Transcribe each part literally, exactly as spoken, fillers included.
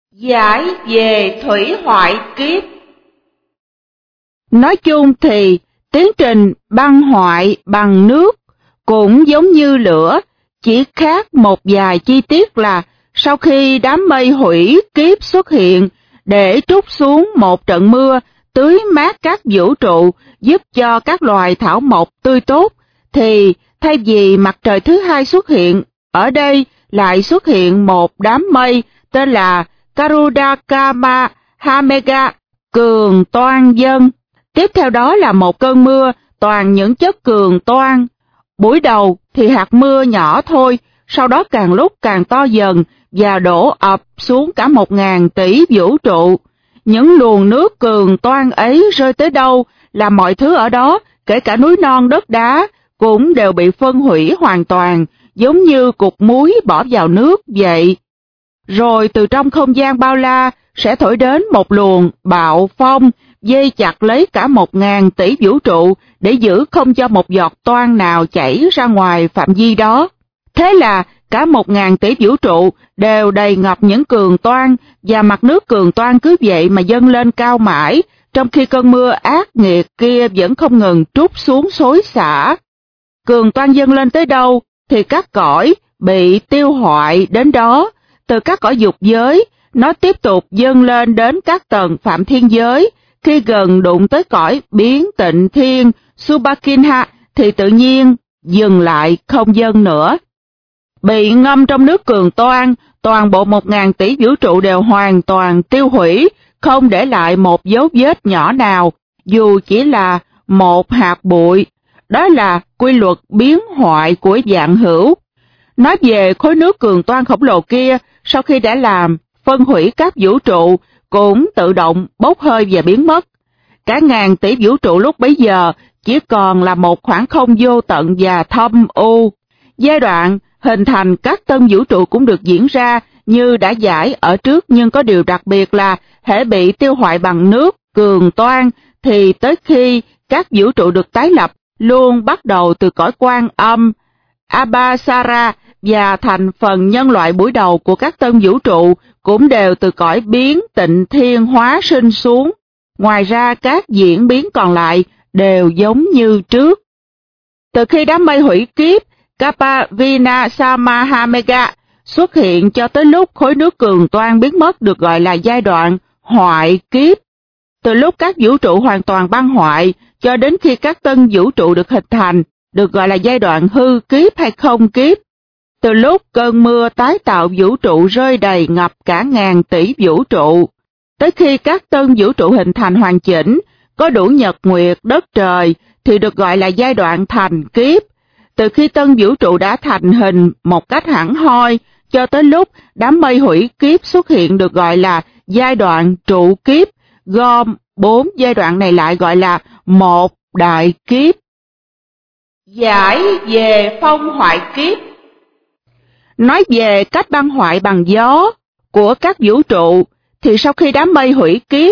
Giải về thủy hoại kiếp. Nói chung thì tiến trình băng hoại bằng nước cũng giống như lửa, chỉ khác một vài chi tiết là sau khi đám mây hủy kiếp xuất hiện để trút xuống một trận mưa tưới mát các vũ trụ giúp cho các loài thảo mộc tươi tốt, thì thay vì mặt trời thứ hai xuất hiện, ở đây lại xuất hiện một đám mây tên là Karudakama Hamega cường toan dân. Tiếp theo đó là một cơn mưa toàn những chất cường toan. Buổi đầu thì hạt mưa nhỏ thôi, sau đó càng lúc càng to dần và đổ ập xuống cả một ngàn tỷ vũ trụ. Những luồng nước cường toan ấy rơi tới đâu là mọi thứ ở đó, kể cả núi non đất đá, cũng đều bị phân hủy hoàn toàn, giống như cục muối bỏ vào nước vậy. Rồi từ trong không gian bao la sẽ thổi đến một luồng bạo phong, dây chặt lấy cả một ngàn tỷ vũ trụ để giữ không cho một giọt toan nào chảy ra ngoài phạm vi đó. Thế là cả một ngàn tỷ vũ trụ đều đầy ngập những cường toan, và mặt nước cường toan cứ vậy mà dâng lên cao mãi, trong khi cơn mưa ác nghiệt kia vẫn không ngừng trút xuống xối xả. Cường toan dâng lên tới đâu thì các cõi bị tiêu hoại đến đó. Từ các cõi dục giới, nó tiếp tục dâng lên đến các tầng phạm thiên giới. Khi gần đụng tới cõi biến tịnh thiên Subhakinha thì tự nhiên dừng lại không dâng nữa. Bị ngâm trong nước cường toan, toàn bộ một ngàn tỷ vũ trụ đều hoàn toàn tiêu hủy, không để lại một dấu vết nhỏ nào, dù chỉ là một hạt bụi. Đó là quy luật biến hoại của vạn hữu. Nói về khối nước cường toan khổng lồ kia, sau khi đã làm phân hủy các vũ trụ, cũng tự động bốc hơi và biến mất. Cả ngàn tỷ vũ trụ lúc bấy giờ chỉ còn là một khoảng không vô tận và thâm u. Giai đoạn hình thành các tân vũ trụ cũng được diễn ra như đã giải ở trước, nhưng có điều đặc biệt là hễ bị tiêu hoại bằng nước cường toan thì tới khi các vũ trụ được tái lập luôn bắt đầu từ cõi Quan Âm, Abhasara, và thành phần nhân loại buổi đầu của các tân vũ trụ cũng đều từ cõi biến tịnh thiên hóa sinh xuống. Ngoài ra các diễn biến còn lại đều giống như trước. Từ khi đám mây hủy kiếp Kapavinasammahamega xuất hiện cho tới lúc khối nước cường toan biến mất được gọi là giai đoạn hoại kiếp. Từ lúc các vũ trụ hoàn toàn băng hoại cho đến khi các tân vũ trụ được hình thành được gọi là giai đoạn hư kiếp hay không kiếp. Từ lúc cơn mưa tái tạo vũ trụ rơi đầy ngập cả ngàn tỷ vũ trụ, tới khi các tân vũ trụ hình thành hoàn chỉnh, có đủ nhật nguyệt đất trời thì được gọi là giai đoạn thành kiếp. Từ khi tân vũ trụ đã thành hình một cách hẳn hoi cho tới lúc đám mây hủy kiếp xuất hiện được gọi là giai đoạn trụ kiếp, gom bốn giai đoạn này lại gọi là một đại kiếp. Giải về phong hoại kiếp. Nói về cách băng hoại bằng gió của các vũ trụ, thì sau khi đám mây hủy kiếp,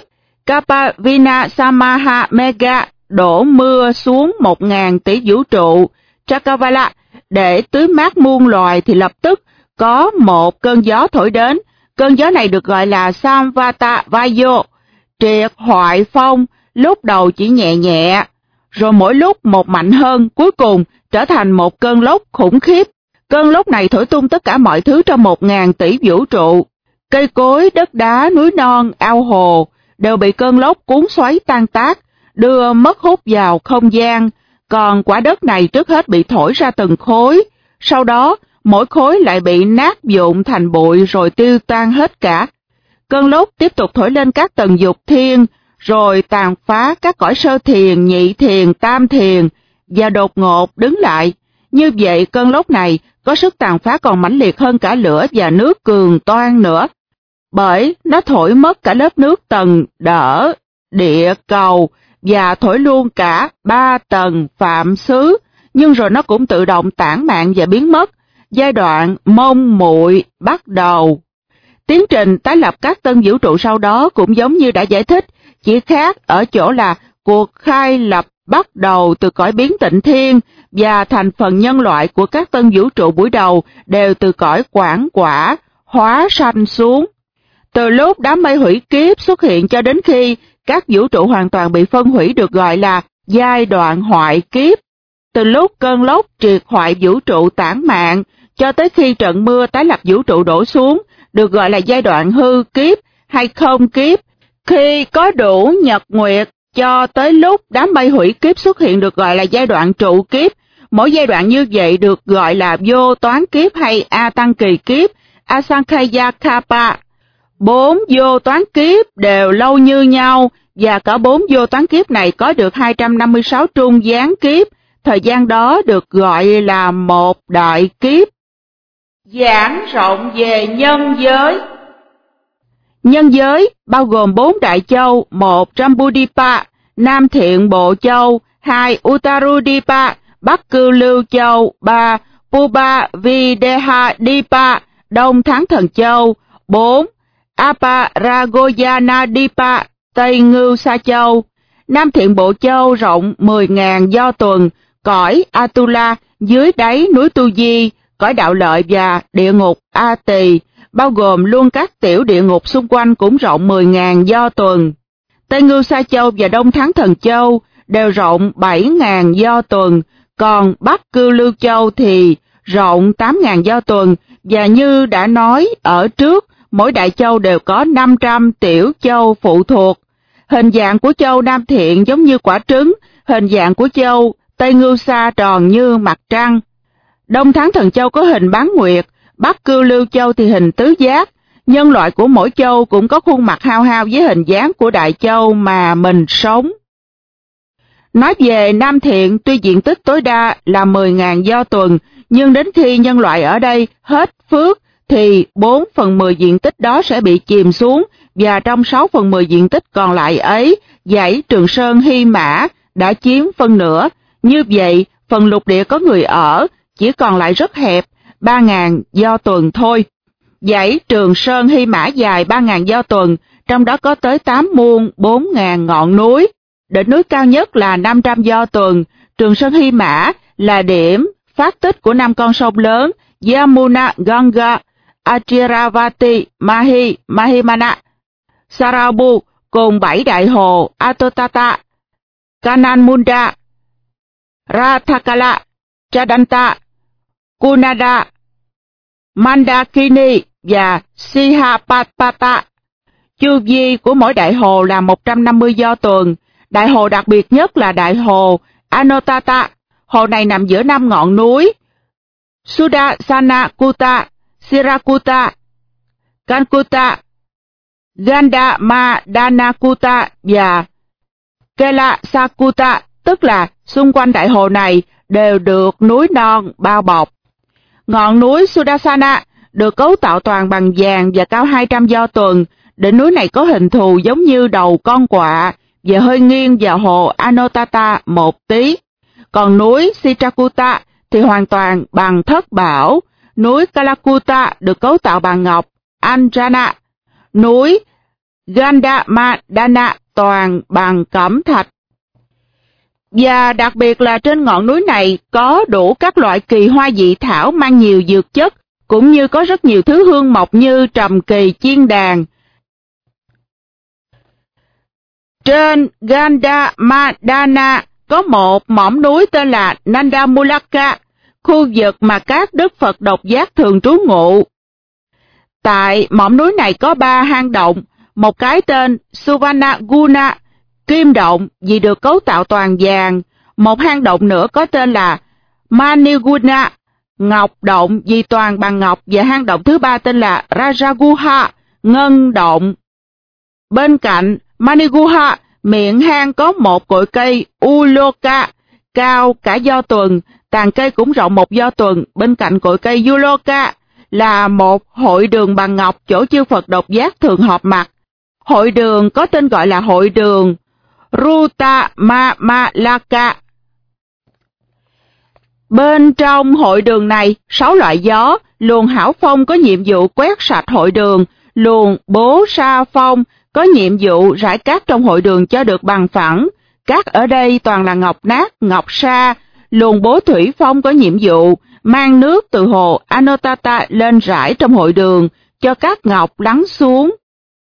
Kapavinasammahamega đổ mưa xuống một ngàn tỷ vũ trụ Chakavala để tưới mát muôn loài, thì lập tức có một cơn gió thổi đến. Cơn gió này được gọi là Samvata Vayo, triệt hoại phong, lúc đầu chỉ nhẹ nhẹ, rồi mỗi lúc một mạnh hơn, cuối cùng trở thành một cơn lốc khủng khiếp. Cơn lốc này thổi tung tất cả mọi thứ trong một ngàn tỷ vũ trụ. Cây cối, đất đá, núi non, ao hồ đều bị cơn lốc cuốn xoáy tan tác, đưa mất hút vào không gian. Còn quả đất này trước hết bị thổi ra từng khối, sau đó mỗi khối lại bị nát vụn thành bụi rồi tiêu tan hết cả. Cơn lốc tiếp tục thổi lên các tầng dục thiên, rồi tàn phá các cõi sơ thiền, nhị thiền, tam thiền, và đột ngột đứng lại. Như vậy cơn lốc này có sức tàn phá còn mãnh liệt hơn cả lửa và nước cường toan nữa, bởi nó thổi mất cả lớp nước tầng đỡ, địa cầu, và thổi luôn cả ba tầng phạm xứ, nhưng rồi nó cũng tự động tản mạn và biến mất. Giai đoạn mông muội bắt đầu. Tiến trình tái lập các tân vũ trụ sau đó cũng giống như đã giải thích, chỉ khác ở chỗ là cuộc khai lập bắt đầu từ cõi biến tịnh thiên, và thành phần nhân loại của các tân vũ trụ buổi đầu đều từ cõi quảng quả hóa sanh xuống. Từ lúc đám mây hủy kiếp xuất hiện cho đến khi các vũ trụ hoàn toàn bị phân hủy được gọi là giai đoạn hoại kiếp. Từ lúc cơn lốc triệt hoại vũ trụ tản mạn cho tới khi trận mưa tái lập vũ trụ đổ xuống được gọi là giai đoạn hư kiếp hay không kiếp. Khi có đủ nhật nguyệt cho tới lúc đám mây hủy kiếp xuất hiện được gọi là giai đoạn trụ kiếp. Mỗi giai đoạn như vậy được gọi là vô toán kiếp hay a tăng kỳ kiếp, Asankhaya Kappa. Bốn vô toán kiếp đều lâu như nhau và cả bốn vô toán kiếp này có được hai trăm năm mươi sáu trung gián kiếp. Thời gian đó được gọi là một đại kiếp. Giảng rộng về nhân giới. Nhân giới bao gồm bốn đại châu: một Jambudvipa, Nam Thiện Bộ Châu; hai Uttarudipa, Bắc Cư Lưu Châu; ba Puba Videha-dipa, Đông Thắng Thần Châu; bốn Aparagoyanadipa, Tây Ngưu Sa Châu. Nam Thiện Bộ Châu rộng mười nghìn do tuần, cõi Atula dưới đáy núi Tu Di, cõi đạo lợi và địa ngục A Tỳ, bao gồm luôn các tiểu địa ngục xung quanh cũng rộng mười nghìn do tuần. Tây Ngưu Sa Châu và Đông Thắng Thần Châu đều rộng bảy nghìn do tuần, còn Bắc Cư Lưu Châu thì rộng tám nghìn do tuần, và như đã nói ở trước, mỗi đại châu đều có năm trăm tiểu châu phụ thuộc. Hình dạng của châu Nam Thiện giống như quả trứng, hình dạng của châu Tây Ngưu Sa tròn như mặt trăng. Đông Thắng Thần Châu có hình bán nguyệt, Bắc Cư Lưu Châu thì hình tứ giác. Nhân loại của mỗi châu cũng có khuôn mặt hao hao với hình dáng của đại châu mà mình sống. Nói về Nam Thiện, tuy diện tích tối đa là mười nghìn do tuần, nhưng đến khi nhân loại ở đây hết phước thì bốn phần mười diện tích đó sẽ bị chìm xuống, và trong sáu phần mười diện tích còn lại ấy, dãy Trường Sơn Hy Mã đã chiếm phân nửa. Như vậy, phần lục địa có người ở chỉ còn lại rất hẹp, ba nghìn do tuần thôi. Dãy Trường Sơn Hy Mã dài ba nghìn do tuần, trong đó có tới tám muôn bốn nghìn ngọn núi. Đỉnh núi cao nhất là năm trăm do tuần. Trường Sơn Hy Mã là điểm phát tích của năm con sông lớn Yamuna, Ganga, Achiravati, Mahi, Mahimana, Sarabu cùng bảy đại hồ Atotata, Kananmunda, Rathakala, Chadanta, Kunada, Mandakini và Sihapatpata. Chu vi của mỗi đại hồ là một trăm năm mươi do tuần. Đại hồ đặc biệt nhất là đại hồ Anotata. Hồ này nằm giữa năm ngọn núi Sudasanakuta, Sirakuta, Kankuta, Gandamadanakuta và Kelasakuta, tức là xung quanh đại hồ này đều được núi non bao bọc. Ngọn núi Sudasana được cấu tạo toàn bằng vàng và cao hai trăm do tuần. Đỉnh núi này có hình thù giống như đầu con quạ và hơi nghiêng vào hồ Anotata một tí. Còn núi Sitrakuta thì hoàn toàn bằng thất bảo. Núi Kalakuta được cấu tạo bằng ngọc Anjana. Núi Gandamadana toàn bằng cẩm thạch. Và đặc biệt là trên ngọn núi này có đủ các loại kỳ hoa dị thảo mang nhiều dược chất, cũng như có rất nhiều thứ hương mộc như trầm kỳ, chiên đàn. Trên Gandamadana có một mỏm núi tên là Nandamulaka, khu vực mà các đức Phật độc giác thường trú ngụ. Tại mỏm núi này có ba hang động, một cái tên Suvarnaguna, kim động vì được cấu tạo toàn vàng, một hang động nữa có tên là Maniguna, ngọc động vì toàn bằng ngọc, và hang động thứ ba tên là Rajaguha, ngân động. Bên cạnh Maniguha, miệng hang có một cội cây Uloka, cao cả do tuần, tàn cây cũng rộng một do tuần. Bên cạnh cội cây Uloka là một hội đường bằng ngọc chỗ chư Phật độc giác thường họp mặt. Hội đường có tên gọi là hội đường Rutamamalaka. Bên trong hội đường này, sáu loại gió, luồng hảo phong có nhiệm vụ quét sạch hội đường, luồng bố sa phong có nhiệm vụ rải cát trong hội đường cho được bằng phẳng. Cát ở đây toàn là ngọc nát, ngọc sa. Luồng bố thủy phong có nhiệm vụ mang nước từ hồ Anotata lên rải trong hội đường cho cát ngọc lắng xuống.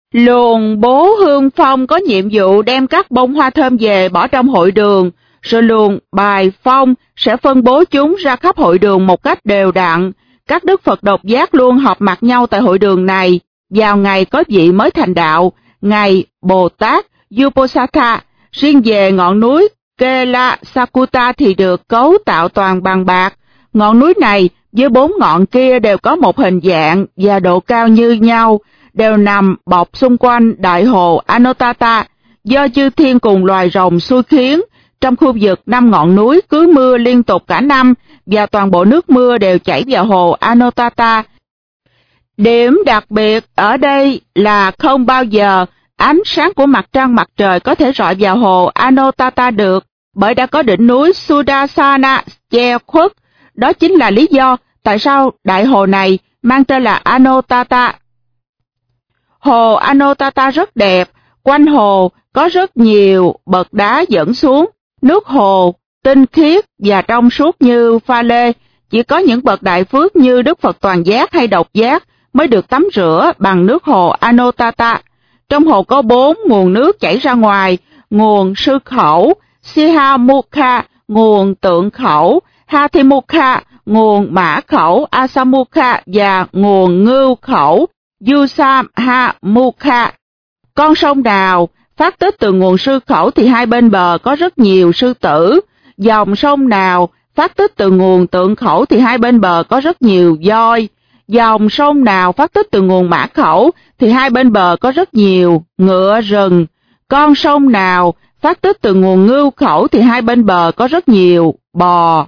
Luồng bố Hương Phong có nhiệm vụ đem các bông hoa thơm về bỏ trong hội đường, rồi luồng Bài Phong sẽ phân bố chúng ra khắp hội đường một cách đều đặn. Các đức Phật độc giác luôn họp mặt nhau tại hội đường này vào ngày có vị mới thành đạo, ngày Bồ Tát Uposatha. Riêng về ngọn núi Kelasakuta thì được cấu tạo toàn bằng bạc. Ngọn núi này với bốn ngọn kia đều có một hình dạng và độ cao như nhau, đều nằm bọc xung quanh đại hồ Anotata. Do chư thiên cùng loài rồng xui khiến, trong khu vực năm ngọn núi cứ mưa liên tục cả năm và toàn bộ nước mưa đều chảy vào hồ Anotata. Điểm đặc biệt ở đây là không bao giờ ánh sáng của mặt trăng mặt trời có thể rọi vào hồ Anotata được, bởi đã có đỉnh núi Sudasana che khuất. Đó chính là lý do tại sao đại hồ này mang tên là Anotata. Hồ Anotata rất đẹp, quanh hồ có rất nhiều bậc đá dẫn xuống. Nước hồ tinh khiết và trong suốt như pha lê, chỉ có những bậc đại phước như Đức Phật Toàn Giác hay Độc Giác mới được tắm rửa bằng nước hồ Anotata. Trong hồ có bốn nguồn nước chảy ra ngoài: nguồn sư khẩu, Sihamukha, nguồn tượng khẩu, Hathimukha, nguồn mã khẩu, Asamukha và nguồn ngưu khẩu, Yusamhamukha. Con sông nào phát tích từ nguồn sư khẩu thì hai bên bờ có rất nhiều sư tử. Dòng sông nào phát tích từ nguồn tượng khẩu thì hai bên bờ có rất nhiều voi. Dòng sông nào phát tích từ nguồn mã khẩu thì hai bên bờ có rất nhiều ngựa rừng. Con sông nào phát tích từ nguồn ngưu khẩu thì hai bên bờ có rất nhiều bò.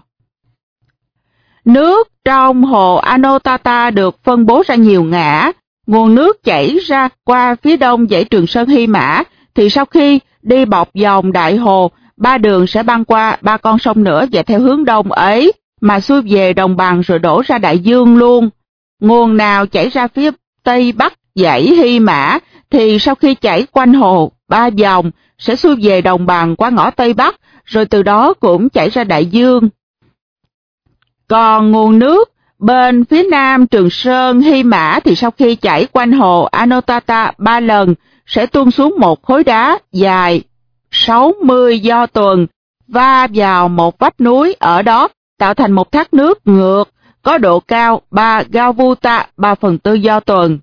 Nước trong hồ Anotata được phân bố ra nhiều ngã. Nguồn nước chảy ra qua phía đông dãy Trường Sơn Hy Mã, thì sau khi đi bọc vòng đại hồ, ba đường sẽ băng qua ba con sông nữa và theo hướng đông ấy mà xuôi về đồng bằng rồi đổ ra đại dương luôn. Nguồn nào chảy ra phía tây bắc dãy Hy Mã thì sau khi chảy quanh hồ ba vòng sẽ xuôi về đồng bằng qua ngõ tây bắc, rồi từ đó cũng chảy ra đại dương. Còn nguồn nước bên phía nam Trường Sơn Hy Mã thì sau khi chảy quanh hồ Anotata ba lần sẽ tuôn xuống một khối đá dài sáu mươi do tuần va vào một vách núi ở đó, tạo thành một thác nước ngược có độ cao ba Gavuta, ba phần tư do tuần.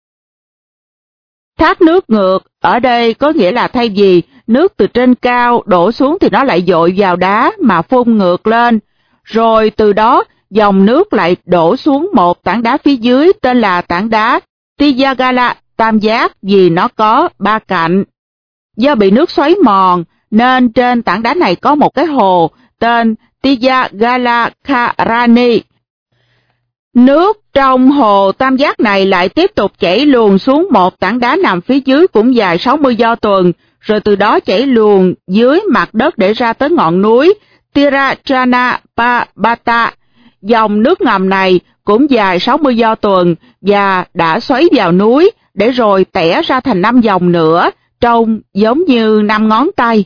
Thác nước ngược ở đây có nghĩa là thay vì nước từ trên cao đổ xuống thì nó lại dội vào đá mà phun ngược lên, rồi từ đó dòng nước lại đổ xuống một tảng đá phía dưới tên là tảng đá Tijagala tam giác vì nó có ba cạnh. Do bị nước xoáy mòn nên trên tảng đá này có một cái hồ tên Tijagalakarani. Nước trong hồ tam giác này lại tiếp tục chảy luồn xuống một tảng đá nằm phía dưới cũng dài sáu mươi do tuần, rồi từ đó chảy luồn dưới mặt đất để ra tới ngọn núi Tirachanapabata. Dòng nước ngầm này cũng dài sáu mươi do tuần và đã xoáy vào núi để rồi tẻ ra thành năm dòng nữa, trông giống như năm ngón tay.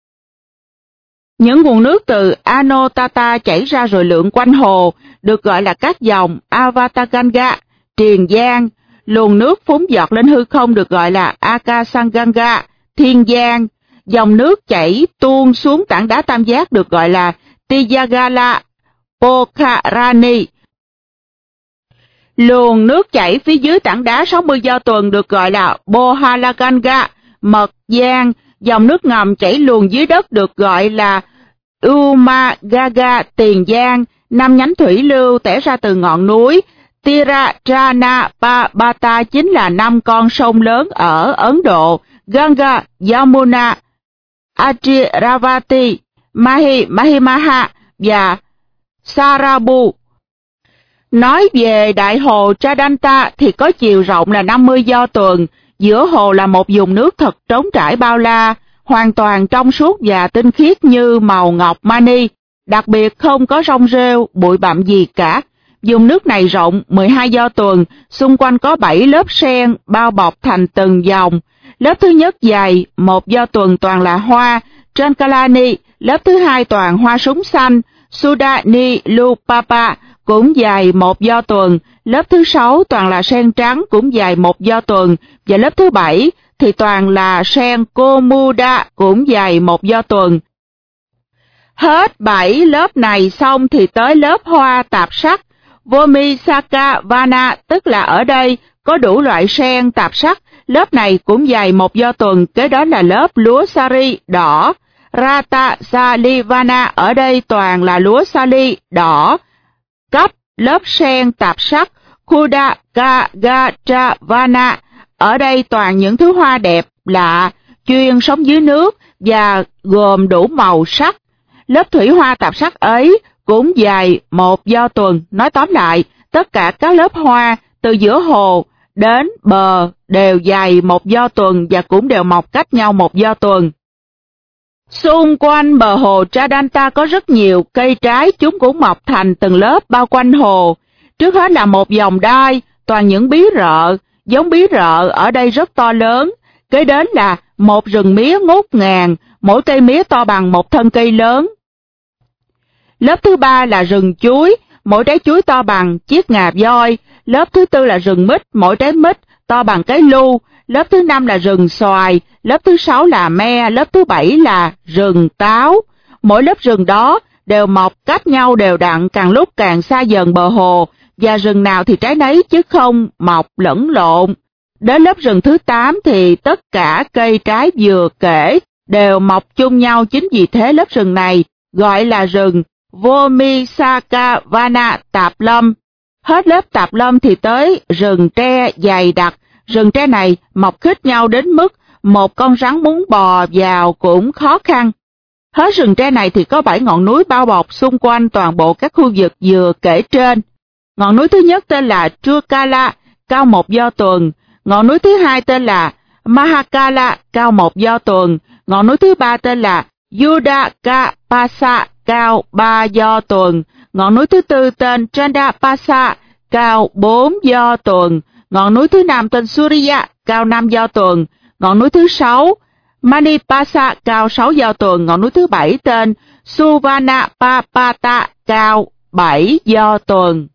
Những nguồn nước từ Anotata chảy ra rồi lượn quanh hồ được gọi là các dòng Avataganga, Triền Giang. Luồng nước phúng giọt lên hư không được gọi là Akasanganga, Thiên Giang. Dòng nước chảy tuôn xuống tảng đá tam giác được gọi là Tijagala Pokharani. Luồng nước chảy phía dưới tảng đá sáu mươi do tuần được gọi là Bohalaganga, Mật Giang. Dòng nước ngầm chảy luồn dưới đất được gọi là Umagaga, Tiền Giang. Năm nhánh thủy lưu tẻ ra từ ngọn núi Tirachanapabata chính là năm con sông lớn ở Ấn Độ: Ganga, Yamuna, Ajiravati, Mahi, Mahimaha và Sarabu. Nói về đại hồ Chadanta thì có chiều rộng là năm mươi do tuần. Giữa hồ là một vùng nước thật trống trải bao la, hoàn toàn trong suốt và tinh khiết như màu ngọc mani, đặc biệt không có rong rêu, bụi bặm gì cả. Vùng nước này rộng mười hai do tuần, xung quanh có bảy lớp sen bao bọc thành từng dòng. Lớp thứ nhất dài một do tuần toàn là hoa Trankalani, lớp thứ hai toàn hoa súng xanh Sudani Lupapa cũng dài một do tuần, lớp thứ sáu toàn là sen trắng cũng dài một do tuần, và lớp thứ bảy thì toàn là sen Komuda cũng dài một do tuần. Hết bảy lớp này xong thì tới lớp hoa tạp sắc, Vomisaka Vana, tức là ở đây có đủ loại sen tạp sắc, lớp này cũng dài một do tuần, kế đó là lớp lúa sari đỏ, Rata Salivana, ở đây toàn là lúa sali đỏ, cấp lớp sen tạp sắc, Kudakagachavana, ở đây toàn những thứ hoa đẹp lạ, chuyên sống dưới nước và gồm đủ màu sắc. Lớp thủy hoa tạp sắc ấy cũng dài một do tuần. Nói tóm lại, tất cả các lớp hoa từ giữa hồ đến bờ đều dài một do tuần và cũng đều mọc cách nhau một do tuần. Xung quanh bờ hồ Tradanta có rất nhiều cây trái, chúng cũng mọc thành từng lớp bao quanh hồ. Trước hết là một vòng đai, toàn những bí rợ, giống bí rợ ở đây rất to lớn. Kế đến là một rừng mía ngút ngàn, mỗi cây mía to bằng một thân cây lớn. Lớp thứ ba là rừng chuối, mỗi trái chuối to bằng chiếc ngà voi. Lớp thứ tư là rừng mít, mỗi trái mít to bằng cái lu. Lớp thứ năm là rừng xoài, lớp thứ sáu là me, lớp thứ bảy là rừng táo. Mỗi lớp rừng đó đều mọc cách nhau đều đặn, càng lúc càng xa dần bờ hồ, và rừng nào thì trái nấy chứ không mọc lẫn lộn. Đến lớp rừng thứ tám thì tất cả cây trái vừa kể đều mọc chung nhau, chính vì thế lớp rừng này gọi là rừng Vomisaka Vana tạp lâm. Hết lớp tạp lâm thì tới rừng tre dày đặc, rừng tre này mọc khít nhau đến mức một con rắn muốn bò vào cũng khó khăn. Hết rừng tre này thì có bảy ngọn núi bao bọc xung quanh toàn bộ các khu vực vừa kể trên. Ngọn núi thứ nhất tên là Trukala, cao một do tuần. Ngọn núi thứ hai tên là Mahakala, cao một do tuần. Ngọn núi thứ ba tên là Yudakapasa, cao ba do tuần. Ngọn núi thứ tư tên Chandapasa, cao bốn do tuần. Ngọn núi thứ năm tên Surya, cao năm do tuần. Ngọn núi thứ sáu Manipasa, cao sáu do tuần. Ngọn núi thứ bảy tên Suvanapapata, cao bảy do tuần.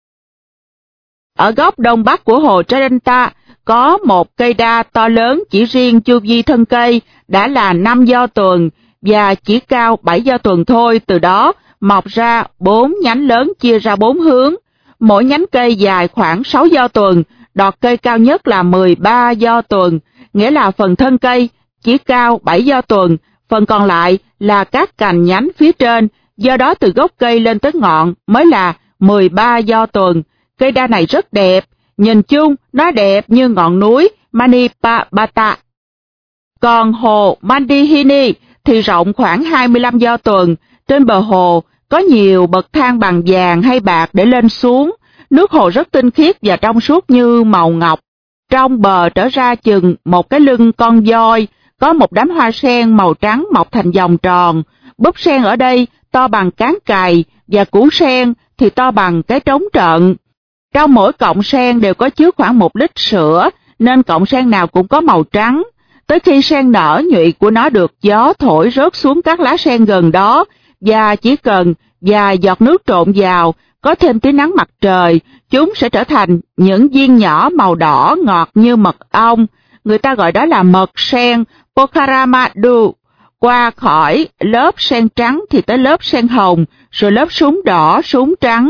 Ở góc đông bắc của hồ Tradanta có một cây đa to lớn, chỉ riêng chu vi thân cây đã là năm do tuần và chỉ cao bảy do tuần thôi. Từ đó mọc ra bốn nhánh lớn chia ra bốn hướng, mỗi nhánh cây dài khoảng sáu do tuần. Đọt cây cao nhất là mười ba do tuần, nghĩa là phần thân cây chỉ cao bảy do tuần, phần còn lại là các cành nhánh phía trên, do đó từ gốc cây lên tới ngọn mới là mười ba do tuần. Cây đa này rất đẹp, nhìn chung nó đẹp như ngọn núi Manipabata. Còn hồ Mandihini thì rộng khoảng hai mươi lăm do tuần, trên bờ hồ có nhiều bậc thang bằng vàng hay bạc để lên xuống. Nước hồ rất tinh khiết và trong suốt như màu ngọc. Trong bờ trở ra chừng một cái lưng con voi, có một đám hoa sen màu trắng mọc thành vòng tròn. Búp sen ở đây to bằng cán cày và củ sen thì to bằng cái trống trận. Trong mỗi cọng sen đều có chứa khoảng một lít sữa, nên cọng sen nào cũng có màu trắng. Tới khi sen nở, nhụy của nó được gió thổi rớt xuống các lá sen gần đó, và chỉ cần vài giọt nước trộn vào, có thêm tí nắng mặt trời, chúng sẽ trở thành những viên nhỏ màu đỏ ngọt như mật ong. Người ta gọi đó là mật sen Pokharamadu. Qua khỏi lớp sen trắng thì tới lớp sen hồng, rồi lớp súng đỏ, súng trắng.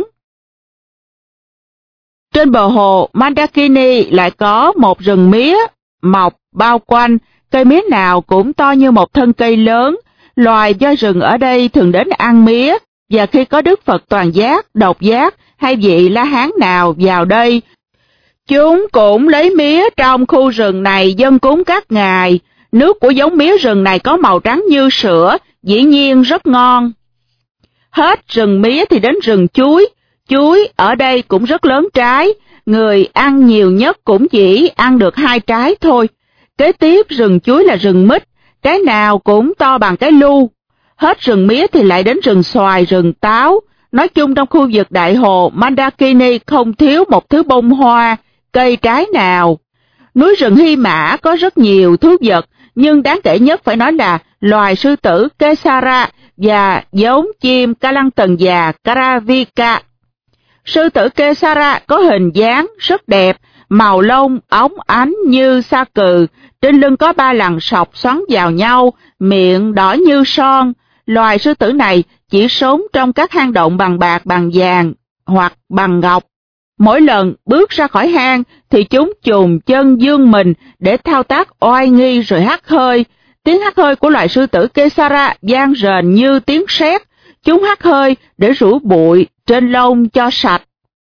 Trên bờ hồ Mandakini lại có một rừng mía mọc bao quanh, cây mía nào cũng to như một thân cây lớn. Loài voi rừng ở đây thường đến ăn mía, và khi có Đức Phật Toàn Giác, Độc Giác hay vị La Hán nào vào đây, chúng cũng lấy mía trong khu rừng này dâng cúng các ngài. Nước của giống mía rừng này có màu trắng như sữa, dĩ nhiên rất ngon. Hết rừng mía thì đến rừng chuối. Chuối ở đây cũng rất lớn trái, người ăn nhiều nhất cũng chỉ ăn được hai trái thôi. Kế tiếp rừng chuối là rừng mít, trái nào cũng to bằng cái lu. Hết rừng mía thì lại đến rừng xoài, rừng táo. Nói chung trong khu vực đại hồ Mandakini không thiếu một thứ bông hoa, cây trái nào. Núi rừng Hy Mã có rất nhiều thú vật, nhưng đáng kể nhất phải nói là loài sư tử Kesara và giống chim Kalantần già Karavika. Sư tử Kesara có hình dáng rất đẹp, màu lông óng ánh như sa cừ, trên lưng có ba lằn sọc xoắn vào nhau, miệng đỏ như son. Loài sư tử này chỉ sống trong các hang động bằng bạc, bằng vàng hoặc bằng ngọc. Mỗi lần bước ra khỏi hang thì chúng chùn chân dương mình để thao tác oai nghi rồi hắt hơi. Tiếng hắt hơi của loài sư tử Kesara vang rền như tiếng sét. Chúng hắt hơi để rửa bụi trên lông cho sạch.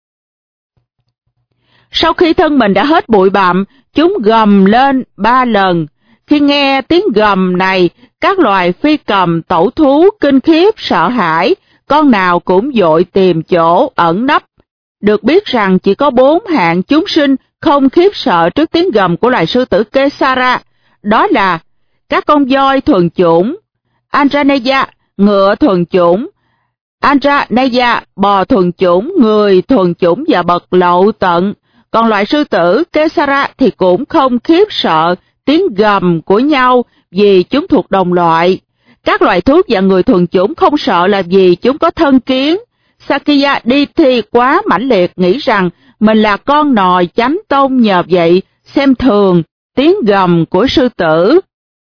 Sau khi thân mình đã hết bụi bặm, chúng gầm lên ba lần. Khi nghe tiếng gầm này, các loài phi cầm tẩu thú kinh khiếp sợ hãi, con nào cũng vội tìm chỗ ẩn nấp. Được biết rằng chỉ có bốn hạng chúng sinh không khiếp sợ trước tiếng gầm của loài sư tử Kesara, đó là các con voi thuần chủng, Anjaneya, ngựa thuần chủng, Anjaneya, bò thuần chủng, người thuần chủng và bậc lậu tận. Còn loại sư tử Kesara thì cũng không khiếp sợ tiếng gầm của nhau vì chúng thuộc đồng loại. Các loài thú và người thuần chủng không sợ là vì chúng có thân kiến. Sakya đi thi quá mãnh liệt, nghĩ rằng mình là con nòi chánh tôn, nhờ vậy xem thường tiếng gầm của sư tử.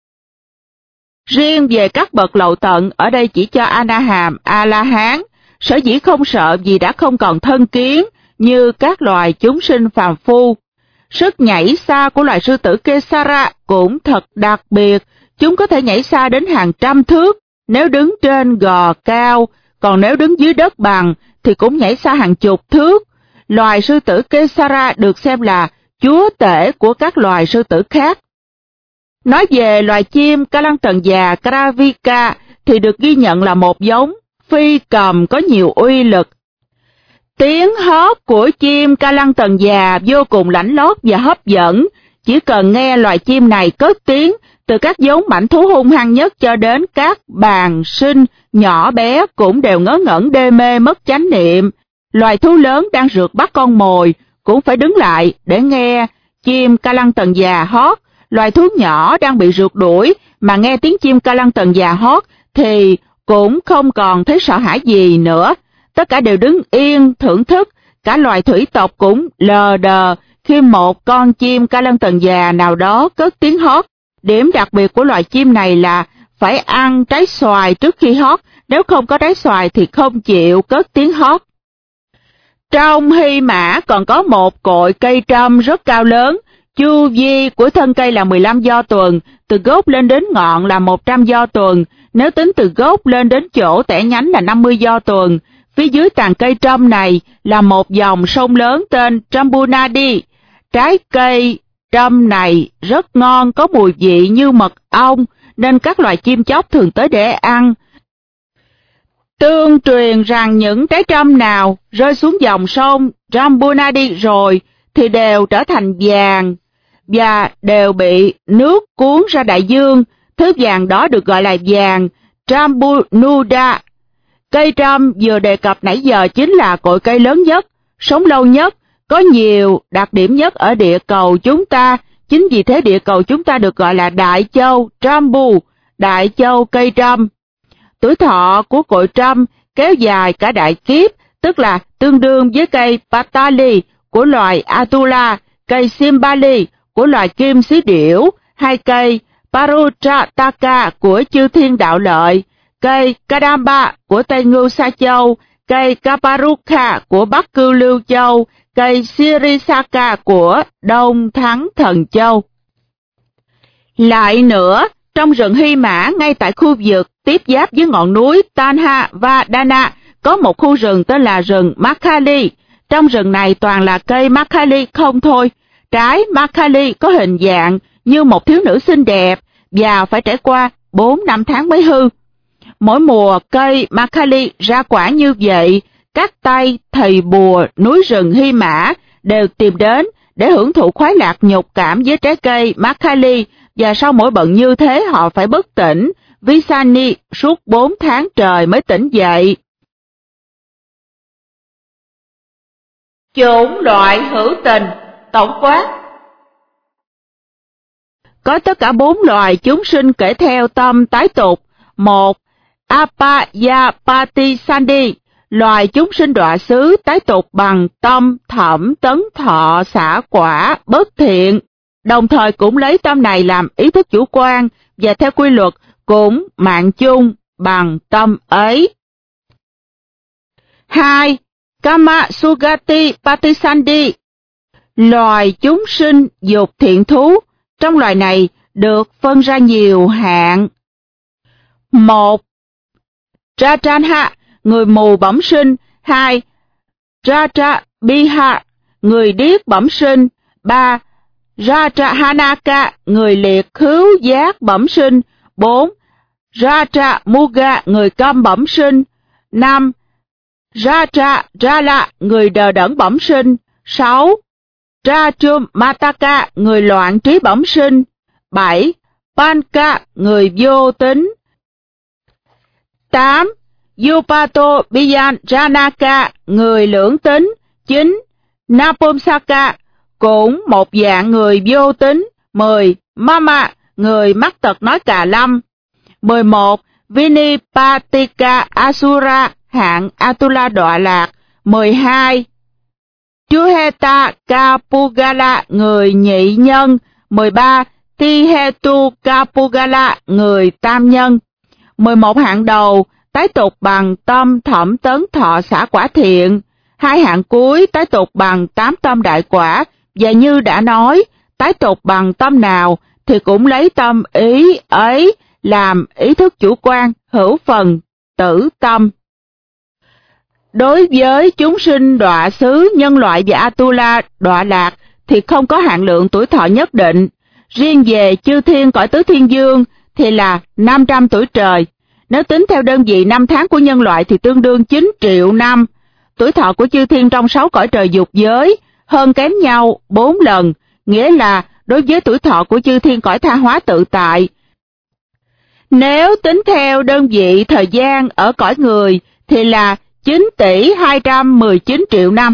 Riêng về các bậc lậu tận, ở đây chỉ cho A-na-hàm, A-la-hán, sở dĩ không sợ vì đã không còn thân kiến như các loài chúng sinh phàm phu. Sức nhảy xa của loài sư tử Kesara cũng thật đặc biệt, chúng có thể nhảy xa đến hàng trăm thước nếu đứng trên gò cao, còn nếu đứng dưới đất bằng thì cũng nhảy xa hàng chục thước. Loài sư tử Kesara được xem là chúa tể của các loài sư tử khác. Nói về loài chim ca lăng tần già Kravika thì được ghi nhận là một giống phi cầm có nhiều uy lực. Tiếng hót của chim ca lăng tần già vô cùng lảnh lót và hấp dẫn. Chỉ cần nghe loài chim này cất tiếng, từ các giống mãnh thú hung hăng nhất cho đến các bàng sinh nhỏ bé cũng đều ngớ ngẩn đê mê mất chánh niệm. Loài thú lớn đang rượt bắt con mồi cũng phải đứng lại để nghe chim ca lăng tần già hót. Loài thú nhỏ đang bị rượt đuổi mà nghe tiếng chim ca lăng tần già hót thì cũng không còn thấy sợ hãi gì nữa. Tất cả đều đứng yên thưởng thức, cả loài thủy tộc cũng lờ đờ khi một con chim ca lăng tần già nào đó cất tiếng hót. Điểm đặc biệt của loài chim này là phải ăn trái xoài trước khi hót, nếu không có trái xoài thì không chịu cất tiếng hót. Trong Hy Mã còn có một cội cây trâm rất cao lớn, chu vi của thân cây là mười lăm do tuần, từ gốc lên đến ngọn là một trăm do tuần, nếu tính từ gốc lên đến chỗ tẻ nhánh là năm mươi do tuần. Phía dưới tàn cây trâm này là một dòng sông lớn tên Trambunadi. Trái cây trâm này rất ngon, có mùi vị như mật ong, nên các loài chim chóc thường tới để ăn. Tương truyền rằng những trái trâm nào rơi xuống dòng sông Trambunadi rồi thì đều trở thành vàng và đều bị nước cuốn ra đại dương. Thứ vàng đó được gọi là vàng Trambunuda. Cây trâm vừa đề cập nãy giờ chính là cội cây lớn nhất, sống lâu nhất, có nhiều đặc điểm nhất ở địa cầu chúng ta. Chính vì thế địa cầu chúng ta được gọi là Đại Châu Trambu, Đại Châu cây trâm. Tuổi thọ của cội trâm kéo dài cả đại kiếp, tức là tương đương với cây Patali của loài Atula, cây Simbali của loài kim xí điểu, hai cây Parutrataka của chư thiên đạo lợi, cây Kadamba của Tây Ngưu Sa Châu, cây Kaparukha của Bắc Cưu Lưu Châu, cây Sirisaka của Đông Thắng Thần Châu. Lại nữa, trong rừng Hy Mã ngay tại khu vực tiếp giáp với ngọn núi Tanha và Dana có một khu rừng tên là rừng Makhali. Trong rừng này toàn là cây Makhali không thôi. Trái Makhali có hình dạng như một thiếu nữ xinh đẹp và phải trải qua bốn năm tháng mới hư. Mỗi mùa cây Makhali ra quả như vậy, các tay thầy bùa núi rừng Hy Mã đều tìm đến để hưởng thụ khoái lạc nhục cảm với trái cây Makhali, và sau mỗi bận như thế họ phải bất tỉnh, Visani suốt bốn tháng trời mới tỉnh dậy. Chủng loại hữu tình, tổng quát. Có tất cả bốn loài chúng sinh kể theo tâm tái tục. Một, Apayapatisandi, loài chúng sinh đọa xứ tái tục bằng tâm, thẩm, tấn, thọ, xả quả, bất thiện, đồng thời cũng lấy tâm này làm ý thức chủ quan, và theo quy luật cũng mạng chung bằng tâm ấy. hai. Kama Sugati Patisandi, loài chúng sinh dục thiện thú. Trong loài này được phân ra nhiều hạng. một. Rajanha, người mù bẩm sinh. hai. Rajabiha, người điếc bẩm sinh. ba. Rajahanaka, người liệt khứu giác bẩm sinh. bốn. Rajamuga, người câm bẩm sinh. năm. Rajarala, người đờ đẫn bẩm sinh. sáu. Rajumataka, người loạn trí bẩm sinh. bảy. Panka, người vô tính. tám. Yupato Biyanjanaka, người lưỡng tính. chín. Napumsaka, cũng một dạng người vô tính. mười. Mama, người mắc tật nói cà lâm. mười một. Vinipatika Asura, hạng Atula đọa lạc. mười hai. Chuheta Kapugala, người nhị nhân. mười ba. Tihetu Kapugala, người tam nhân. mười một hạng đầu tái tục bằng tâm, thẩm, tấn, thọ, xả quả thiện. Hai hạng cuối tái tục bằng tám tâm đại quả, và như đã nói, tái tục bằng tâm nào thì cũng lấy tâm ý ấy làm ý thức chủ quan, hữu phần tử tâm. Đối với chúng sinh đọa xứ, nhân loại và Atula đọa lạc thì không có hạn lượng tuổi thọ nhất định. Riêng về chư thiên cõi tứ thiên dương thì là năm trăm tuổi trời. Nếu tính theo đơn vị năm tháng của nhân loại thì tương đương chín triệu năm. Tuổi thọ của chư thiên trong sáu cõi trời dục giới hơn kém nhau bốn lần, nghĩa là đối với tuổi thọ của chư thiên cõi tha hóa tự tại, nếu tính theo đơn vị thời gian ở cõi người thì là chín tỷ hai trăm mười chín triệu năm.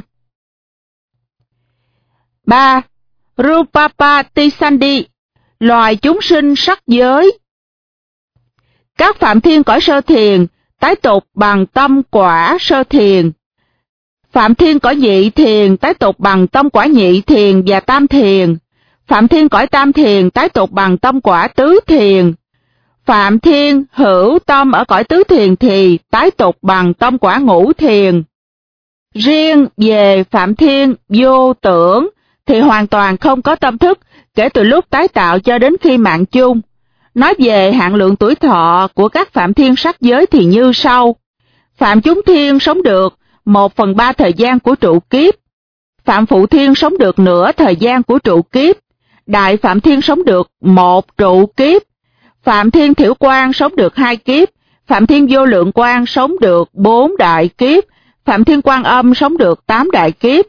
ba. Rupapatisandi, loài chúng sinh sắc giới. Các phạm thiên cõi sơ thiền tái tục bằng tâm quả sơ thiền. Phạm thiên cõi nhị thiền tái tục bằng tâm quả nhị thiền và tam thiền. Phạm thiên cõi tam thiền tái tục bằng tâm quả tứ thiền. Phạm thiên hữu tâm ở cõi tứ thiền thì tái tục bằng tâm quả ngũ thiền. Riêng về phạm thiên vô tưởng thì hoàn toàn không có tâm thức kể từ lúc tái tạo cho đến khi mạng chung. Nói về hạn lượng tuổi thọ của các phạm thiên sắc giới thì như sau. Phạm chúng thiên sống được một phần ba thời gian của trụ kiếp. Phạm phụ thiên sống được nửa thời gian của trụ kiếp. Đại phạm thiên sống được một trụ kiếp. Phạm thiên thiểu quang sống được hai kiếp. Phạm thiên vô lượng quang sống được bốn đại kiếp. Phạm thiên quan âm sống được tám đại kiếp.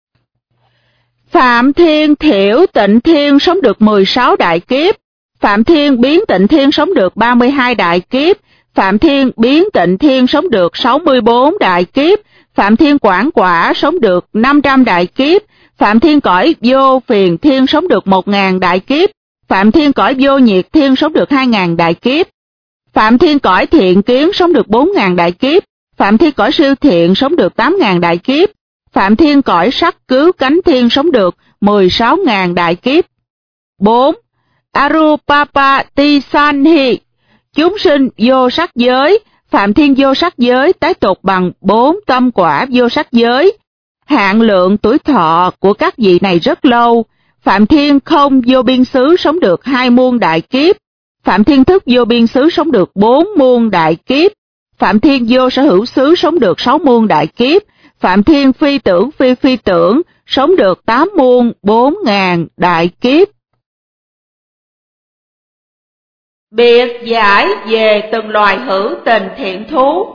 Phạm thiên thiểu tịnh thiên sống được mười sáu đại kiếp. Phạm thiên biến tịnh thiên sống được ba mươi hai đại kiếp. Phạm thiên biến tịnh thiên sống được sáu mươi bốn đại kiếp. Phạm thiên quảng quả sống được năm trăm đại kiếp. Phạm thiên cõi vô phiền thiên sống được một nghìn đại kiếp. Phạm thiên cõi vô nhiệt thiên sống được hai nghìn đại kiếp. Phạm thiên cõi thiện kiến sống được bốn nghìn đại kiếp. Phạm thiên cõi siêu thiện sống được tám nghìn đại kiếp. Phạm thiên cõi sắc cứu cánh thiên sống được mười sáu nghìn đại kiếp. bốn. Arupapatisandhi, chúng sinh vô sắc giới. Phạm thiên vô sắc giới tái tục bằng bốn tâm quả vô sắc giới. Hạn lượng tuổi thọ của các vị này rất lâu. Phạm thiên không vô biên xứ sống được hai muôn đại kiếp. Phạm thiên thức vô biên xứ sống được bốn muôn đại kiếp. Phạm thiên vô sở hữu xứ sống được sáu muôn đại kiếp. Phạm thiên phi tưởng phi phi tưởng sống được tám muôn bốn ngàn đại kiếp. Biệt giải về từng loài hữu tình thiện thú.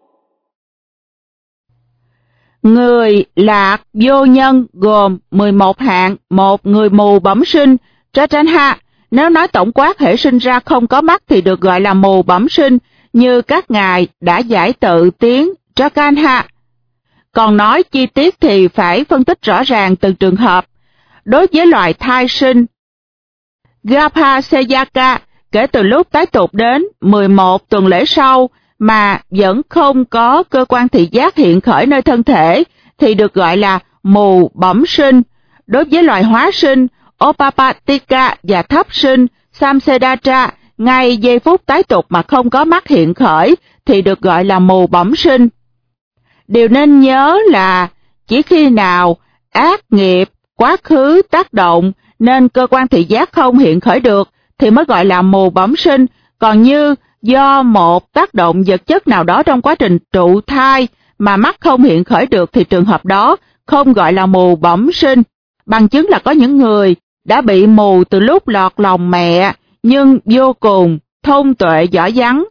Người lạc vô nhân gồm mười một hạng. Một, người mù bẩm sinh, Rajanha. Nếu nói tổng quát hễ sinh ra không có mắt thì được gọi là mù bẩm sinh, như các ngài đã giải tự tiếng Rakanha. Còn nói chi tiết thì phải phân tích rõ ràng từng trường hợp. Đối với loài thai sinh, Gapha Seyaka, kể từ lúc tái tục đến mười một tuần lễ sau, mà vẫn không có cơ quan thị giác hiện khởi nơi thân thể thì được gọi là mù bẩm sinh. Đối với loài hóa sinh, Opapatika và thấp sinh, Samsedatra, ngay giây phút tái tục mà không có mắt hiện khởi thì được gọi là mù bẩm sinh. Điều nên nhớ là chỉ khi nào ác nghiệp quá khứ tác động nên cơ quan thị giác không hiện khởi được thì mới gọi là mù bẩm sinh, còn như do một tác động vật chất nào đó trong quá trình trụ thai mà mắt không hiện khởi được thì trường hợp đó không gọi là mù bẩm sinh. Bằng chứng là có những người đã bị mù từ lúc lọt lòng mẹ nhưng vô cùng thông tuệ giỏi giắng.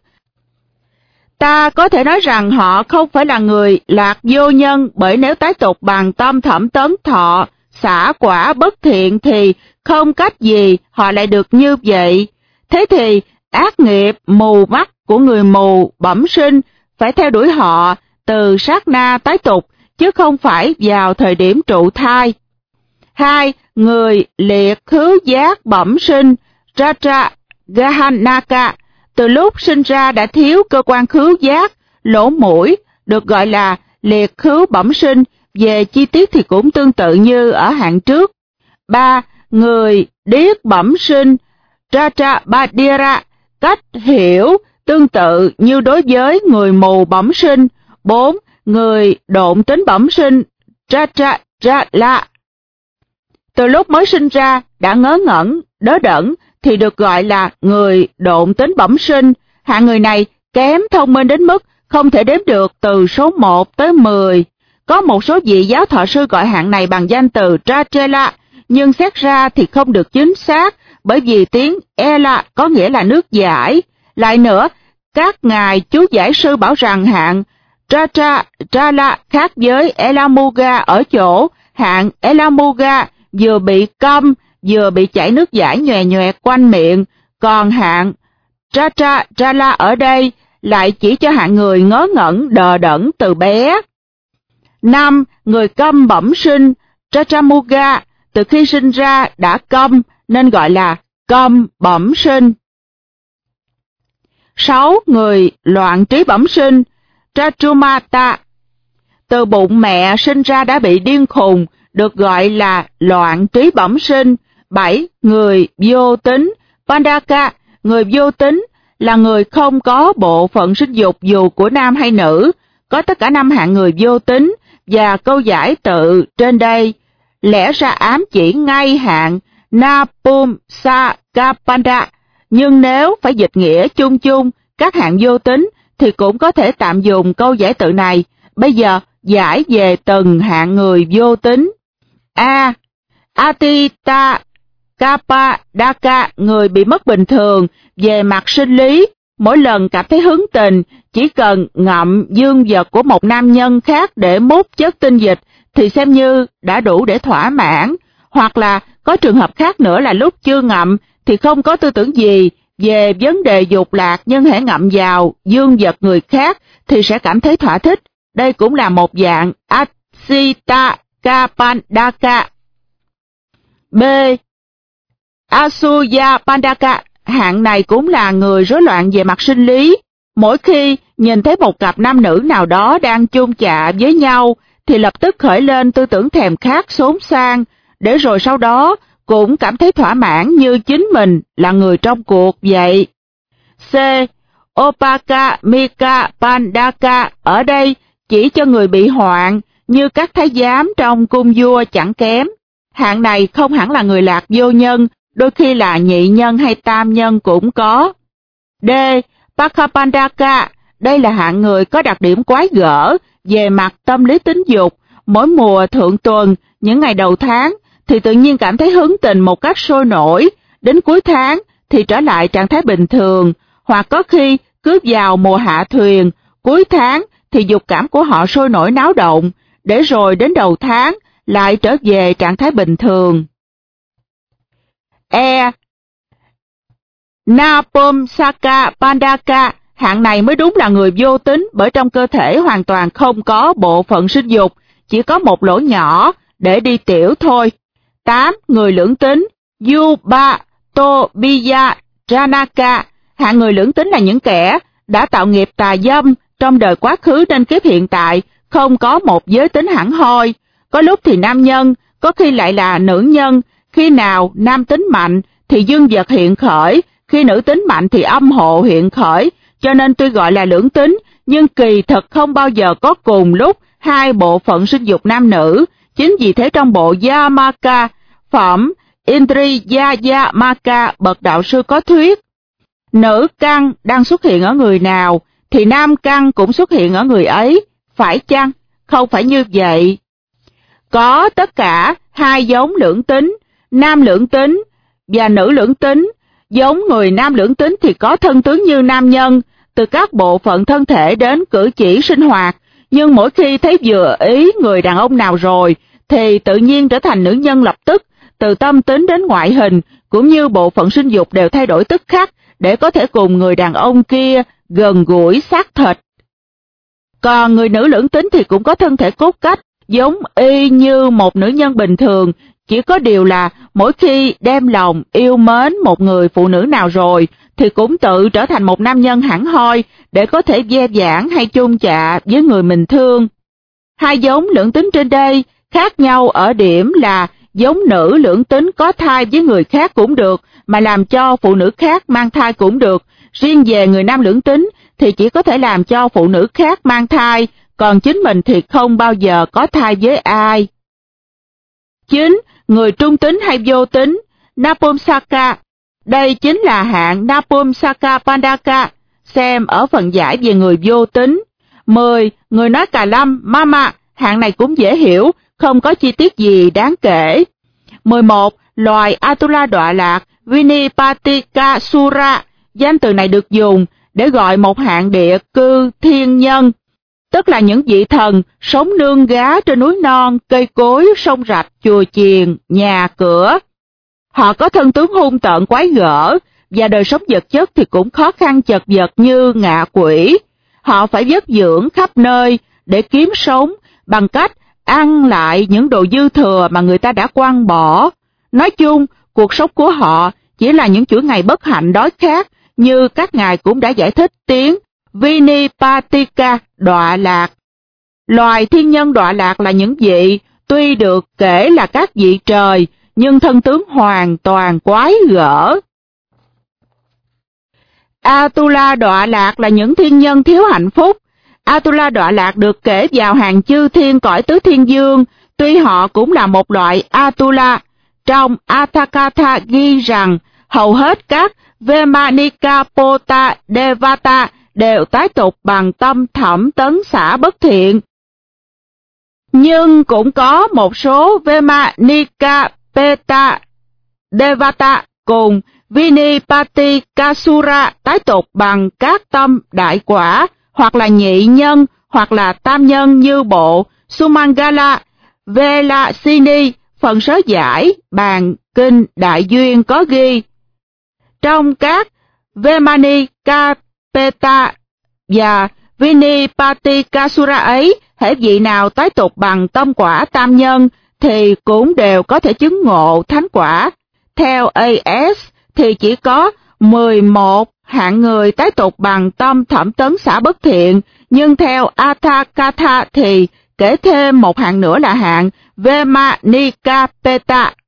Ta có thể nói rằng họ không phải là người lạc vô nhân, bởi nếu tái tục bằng tâm thẩm tấn thọ, xả quả bất thiện thì không cách gì họ lại được như vậy. Thế thì ác nghiệp mù mắt của người mù bẩm sinh phải theo đuổi họ từ sát na tái tục, chứ không phải vào thời điểm trụ thai. Hai, người liệt khứu giác bẩm sinh, Ratra Gahanaka, từ lúc sinh ra đã thiếu cơ quan khứu giác, lỗ mũi, được gọi là liệt khứu bẩm sinh, về chi tiết thì cũng tương tự như ở hạng trước. Ba, người điếc bẩm sinh, Ratra Badira, cách hiểu tương tự như đối với người mù bẩm sinh. Bốn, người độn tính bẩm sinh, Ratra Rala, từ lúc mới sinh ra đã ngớ ngẩn, đớ đẫn thì được gọi là người độn tính bẩm sinh. Hạng người này kém thông minh đến mức không thể đếm được từ số một tới mười. Có một số vị giáo thọ sư gọi hạng này bằng danh từ Trachela, nhưng xét ra thì không được chính xác, bởi vì tiếng Ela có nghĩa là nước giải. Lại nữa, các ngài chú giải sư bảo rằng hạng Tracha Trala khác với Elamuga ở chỗ hạng Elamuga vừa bị câm vừa bị chảy nước giải nhòe nhòe quanh miệng, còn hạng Tracha Trala ở đây lại chỉ cho hạng người ngớ ngẩn đờ đẫn từ bé. Năm, người câm bẩm sinh, Trachamuga, từ khi sinh ra đã câm nên gọi là câm bẩm sinh. Sáu, người loạn trí bẩm sinh, Trachumata, từ bụng mẹ sinh ra đã bị điên khùng, được gọi là loạn trí bẩm sinh. Bảy, người vô tính, Pandaka, người vô tính là người không có bộ phận sinh dục dù của nam hay nữ. Có tất cả năm hạng người vô tính, và câu giải tự trên đây lẽ ra ám chỉ ngay hạng Napumsakapanda, nhưng nếu phải dịch nghĩa chung chung các hạng vô tính thì cũng có thể tạm dùng câu giải tự này. Bây giờ giải về từng hạng người vô tính. A. Atita Kapadaka, người bị mất bình thường về mặt sinh lý, mỗi lần cảm thấy hứng tình chỉ cần ngậm dương vật của một nam nhân khác để múc chất tinh dịch thì xem như đã đủ để thỏa mãn. Hoặc là có trường hợp khác nữa là lúc chưa ngậm thì không có tư tưởng gì về vấn đề dục lạc, nhưng hễ ngậm vào dương vật người khác thì sẽ cảm thấy thỏa thích. Đây cũng là một dạng Asita Kapandaka. B. Asuya Pandaka, hạng này cũng là người rối loạn về mặt sinh lý. Mỗi khi nhìn thấy một cặp nam nữ nào đó đang chung chạ với nhau thì lập tức khởi lên tư tưởng thèm khát xốn sang, để rồi sau đó cũng cảm thấy thỏa mãn như chính mình là người trong cuộc vậy. C. Opaka Mika Pandaka, ở đây chỉ cho người bị hoạn như các thái giám trong cung vua chẳng kém. Hạng này không hẳn là người lạc vô nhân, đôi khi là nhị nhân hay tam nhân cũng có. D. Pakapandaka, đây là hạng người có đặc điểm quái gở về mặt tâm lý tính dục. Mỗi mùa thượng tuần, những ngày đầu tháng thì tự nhiên cảm thấy hứng tình một cách sôi nổi, đến cuối tháng thì trở lại trạng thái bình thường, hoặc có khi cứ vào mùa hạ thuyền, cuối tháng thì dục cảm của họ sôi nổi náo động, để rồi đến đầu tháng lại trở về trạng thái bình thường. E. Napumsaka Pandaka, hạng này mới đúng là người vô tính, bởi trong cơ thể hoàn toàn không có bộ phận sinh dục, chỉ có một lỗ nhỏ để đi tiểu thôi. Tám. Người lưỡng tính, Yuba Tobiya Janaka, hạng người lưỡng tính là những kẻ đã tạo nghiệp tà dâm trong đời quá khứ nên kiếp hiện tại không có một giới tính hẳn hoi. Có lúc thì nam nhân, có khi lại là nữ nhân, khi nào nam tính mạnh thì dương vật hiện khởi, khi nữ tính mạnh thì âm hộ hiện khởi, cho nên tuy gọi là lưỡng tính, nhưng kỳ thực không bao giờ có cùng lúc hai bộ phận sinh dục nam nữ. Chính vì thế trong bộ Yamaka, phẩm Indriyayamaka, bậc đạo sư có thuyết, nữ căn đang xuất hiện ở người nào, thì nam căn cũng xuất hiện ở người ấy, phải chăng? Không phải như vậy. Có tất cả hai giống lưỡng tính, nam lưỡng tính và nữ lưỡng tính. Giống người nam lưỡng tính thì có thân tướng như nam nhân, từ các bộ phận thân thể đến cử chỉ sinh hoạt, nhưng mỗi khi thấy vừa ý người đàn ông nào rồi, thì tự nhiên trở thành nữ nhân lập tức, từ tâm tính đến ngoại hình, cũng như bộ phận sinh dục đều thay đổi tức khắc, để có thể cùng người đàn ông kia gần gũi xác thịt. Còn người nữ lưỡng tính thì cũng có thân thể cốt cách, giống y như một nữ nhân bình thường, chỉ có điều là mỗi khi đem lòng yêu mến một người phụ nữ nào rồi, thì cũng tự trở thành một nam nhân hẳn hoi, để có thể ve vãn hay chung chạ với người mình thương. Hai giống lưỡng tính trên đây khác nhau ở điểm là giống nữ lưỡng tính có thai với người khác cũng được, mà làm cho phụ nữ khác mang thai cũng được. Riêng về người nam lưỡng tính thì chỉ có thể làm cho phụ nữ khác mang thai, còn chính mình thì không bao giờ có thai với ai. Chín. Người trung tính hay vô tính, Napumsaka. Đây chính là hạng Napumsaka Pandaka, xem ở phần giải về người vô tính. Mười. Người nói cà lâm, mama. Hạng này cũng dễ hiểu, không có chi tiết gì đáng kể. Mười một. Loài Atula đọa lạc, Vinipatikasura. Danh từ này được dùng để gọi một hạng địa cư thiên nhân, tức là những vị thần sống nương gá trên núi non, cây cối, sông rạch, chùa chiền, nhà cửa. Họ có thân tướng hung tợn quái gở, và đời sống vật chất thì cũng khó khăn chật vật như ngạ quỷ. Họ phải vất vưởng khắp nơi để kiếm sống bằng cách ăn lại những đồ dư thừa mà người ta đã quăng bỏ. Nói chung, cuộc sống của họ chỉ là những chuỗi ngày bất hạnh đói khát, như các ngài cũng đã giải thích tiếng Vinipatika đọa lạc. Loài thiên nhân đọa lạc là những vị tuy được kể là các vị trời, nhưng thân tướng hoàn toàn quái gở. Atula đọa lạc là những thiên nhân thiếu hạnh phúc. Atula đọa lạc được kể vào hàng chư thiên cõi tứ thiên dương, tuy họ cũng là một loại Atula. Trong Atthakatha ghi rằng hầu hết các Vemanikapota Devata đều tái tục bằng tâm thẩm tấn xả bất thiện. Nhưng cũng có một số Vemanikapeta Devata cùng Vinipatikasura tái tục bằng các tâm đại quả, hoặc là nhị nhân, hoặc là tam nhân như bộ Sumangala, Velasini, phần sớ giải, bàn kinh đại duyên có ghi. Trong các Vemanikapeta và Vinipatikasura ấy, hễ vị nào tái tục bằng tâm quả tam nhân thì cũng đều có thể chứng ngộ thánh quả. Theo a ét thì chỉ có mười một hạng người tái tục bằng tâm thẩm tấn xả bất thiện, nhưng theo Atthakatha thì kể thêm một hạng nữa là hạng Vemanikapeta.